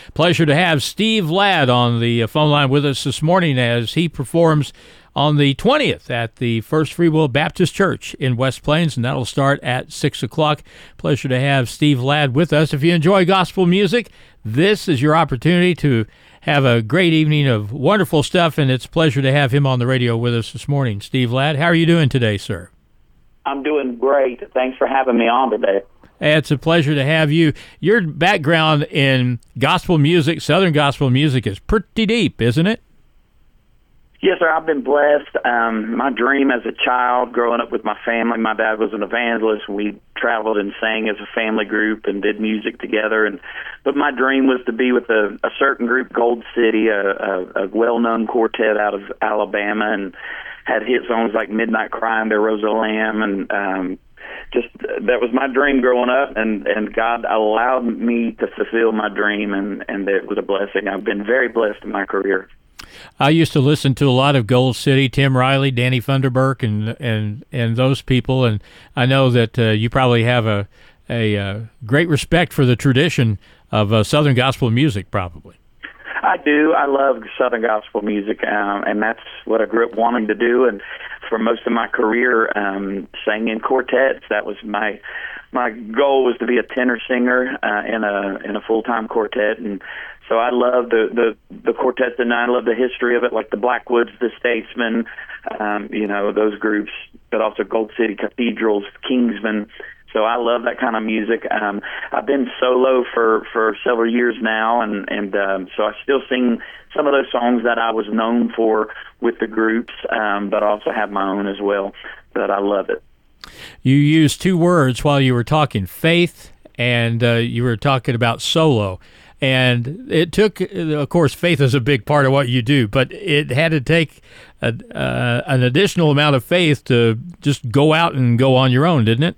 Pleasure to have Steve Ladd on the phone line with us this morning as he performs on the 20th at the First Free Will Baptist Church in West Plains, and that'll start at 6 o'clock. Pleasure to have Steve Ladd with us. If you enjoy gospel music, this is your opportunity to have a great evening of wonderful stuff, and it's a pleasure to have him on the radio with us this morning. Steve Ladd, how are you doing today, sir? I'm doing great. Thanks for having me on today. It's a pleasure to have you. Your background in gospel music, Southern gospel music, is pretty deep, isn't it? Yes, sir. I've been blessed. My dream as a child, growing up with my family, my dad was an evangelist. We traveled and sang as a family group and did music together. But my dream was to be with a certain group, Gold City, a well-known quartet out of Alabama, and had hit songs like Midnight Cry and There Rose a Lamb, and just that was my dream growing up, and God allowed me to fulfill my dream, and it was a blessing. I've been very blessed in my career. I used to listen to a lot of Gold City, Tim Riley, Danny Funderburk, and those people, and I know that you probably have a great respect for the tradition of Southern gospel music, probably. I do. I love Southern gospel music, and that's what I grew up wanting to do. And for most of my career, sang in quartets. That was my goal, was to be a tenor singer in a full-time quartet. And so I love the quartets, and I love the history of it, like the Blackwoods, the Statesmen, those groups, but also Gold City Cathedrals, Kingsmen. So I love that kind of music. I've been solo for several years now, and so I still sing some of those songs that I was known for with the groups, but I also have my own as well. But I love it. You used two words while you were talking, faith, and you were talking about solo. And it took, of course, faith is a big part of what you do, but it had to take an additional amount of faith to just go out and go on your own, didn't it?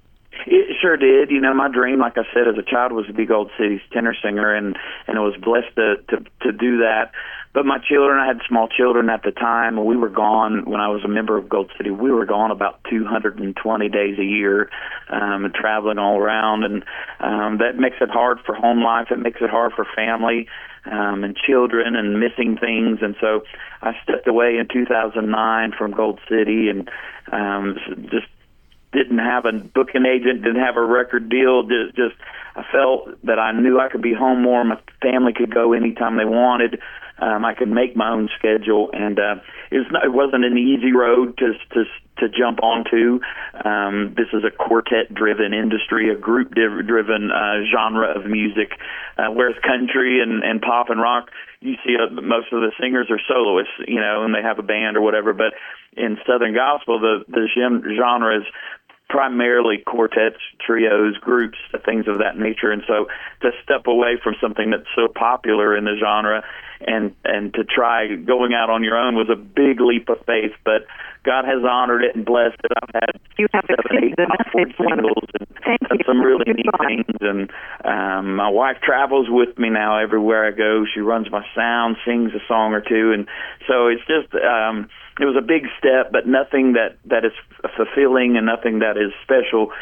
It sure did. My dream, like I said, as a child was to be Gold City's tenor singer, and I was blessed to do that. But my children, I had small children at the time. We were gone when I was a member of Gold City. We were gone about 220 days a year, traveling all around, and that makes it hard for home life. It makes it hard for family and children and missing things. And so I stepped away in 2009 from Gold City, and just didn't have a booking agent, didn't have a record deal. Just I felt that I knew I could be home more. My family could go anytime they wanted. I could make my own schedule, and it wasn't an easy road to jump onto. This is a quartet-driven industry, a group-driven genre of music, whereas country and pop and rock, you see most of the singers are soloists, and they have a band or whatever. But in Southern gospel, the genre is primarily quartets, trios, groups, things of that nature. And so to step away from something that's so popular in the genre and to try going out on your own was a big leap of faith, but God has honored it and blessed it. I've had 7, 8 top 40 singles and some really neat things. And my wife travels with me now everywhere I go. She runs my sound, sings a song or two. And so it's just, it was a big step, but nothing that is fulfilling and nothing that is special.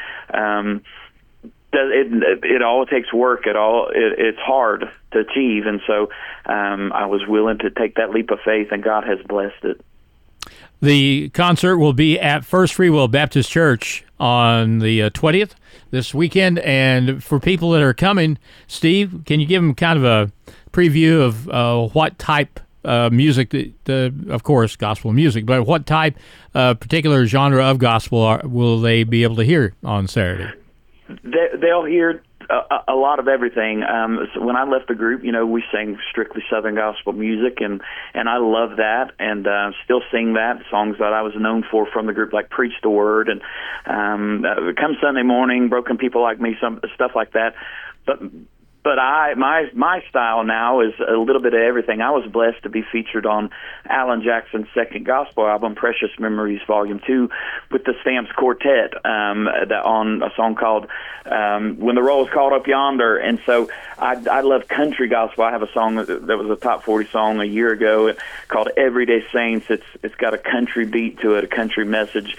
It all takes work. It's hard to achieve, and so I was willing to take that leap of faith, and God has blessed it. The concert will be at First Free Will Baptist Church on the 20th this weekend, and for people that are coming, Steve, can you give them kind of a preview of what type music, of course, gospel music, but what type, particular genre of gospel will they be able to hear on Saturday? They'll hear a lot of everything. So when I left the group, we sang strictly Southern gospel music, and I love that, and still sing that, songs that I was known for from the group, like Preach the Word, and Come Sunday Morning, Broken People Like Me, some stuff like that. But my style now is a little bit of everything. I was blessed to be featured on Alan Jackson's second gospel album, Precious Memories Volume 2, with the Stamps Quartet on a song called When the Roll is Called Up Yonder. And so I love country gospel. I have a song that was a top 40 song a year ago called Everyday Saints. It's got a country beat to it, a country message.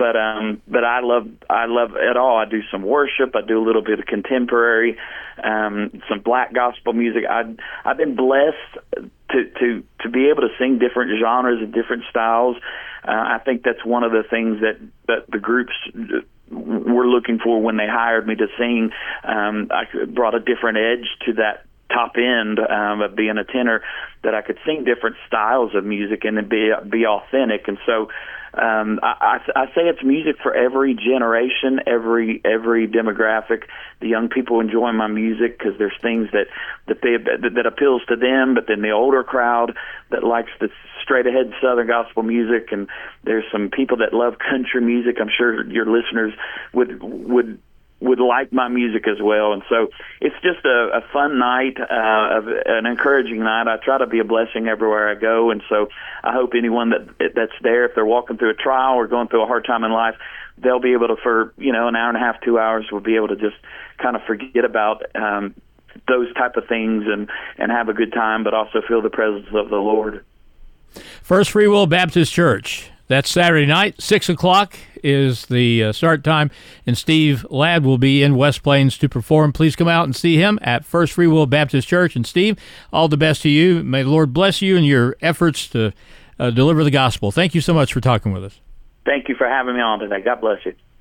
but I love it all. I do some worship. I do a little bit of contemporary, some black gospel music. I've been blessed to be able to sing different genres and different styles. I think that's one of the things that the groups were looking for when they hired me to sing. I brought a different edge to that top end of being a tenor, that I could sing different styles of music and be authentic. And so I say it's music for every generation, every demographic. The young people enjoy my music because there's things that appeals to them, but then the older crowd that likes the straight ahead Southern gospel music, and there's some people that love country music. I'm sure your listeners would like my music as well. And so it's just a fun night, an encouraging night. I try to be a blessing everywhere I go. And so I hope anyone that's there, if they're walking through a trial or going through a hard time in life, they'll be able to, for, an hour and a half, 2 hours, will be able to just kind of forget about those type of things and have a good time, but also feel the presence of the Lord. First Free Will Baptist Church. That's Saturday night, 6 o'clock is the start time, and Steve Ladd will be in West Plains to perform. Please come out and see him at First Free Will Baptist Church. And Steve, all the best to you. May the Lord bless you in your efforts to deliver the gospel. Thank you so much for talking with us. Thank you for having me on today. God bless you.